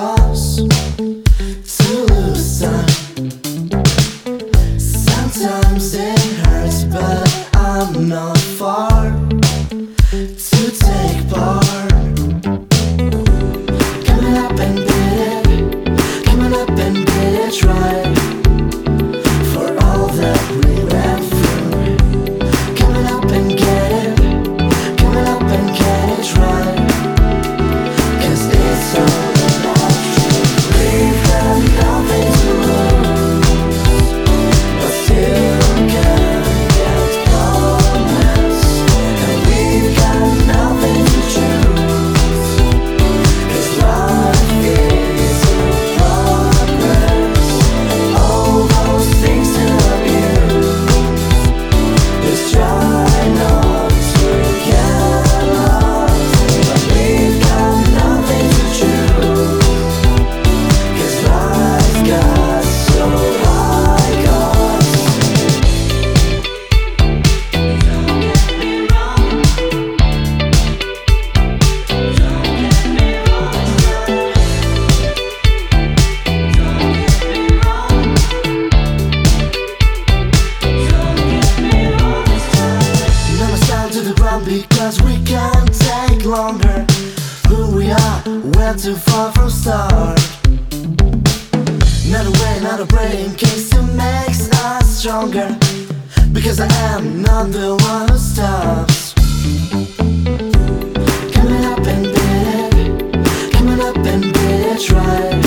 was to lose time. Sometimes it hurts, but I'm not far to take part. Coming up and beat it, coming up and beat it right. For all that we went through, coming up and get it, coming up and get it right. 'Cause it's all about you. We've got nothing to lose, but still can get comments. And we've got nothing to choose, 'cause life is a progress. All those things to abuse, let's try not to get lost. But we've got nothing to choose, 'cause life's got so high cost. Don't get me wrong, don't get me wrong, don't get me wrong, don't get me wrong this time. Never stand to the ground because we can't take longer. Who we are, we're too far from start. Not a way, not a brain case to make us stronger, because I am not the one who stops. Coming up and beat it, coming up and beat it right.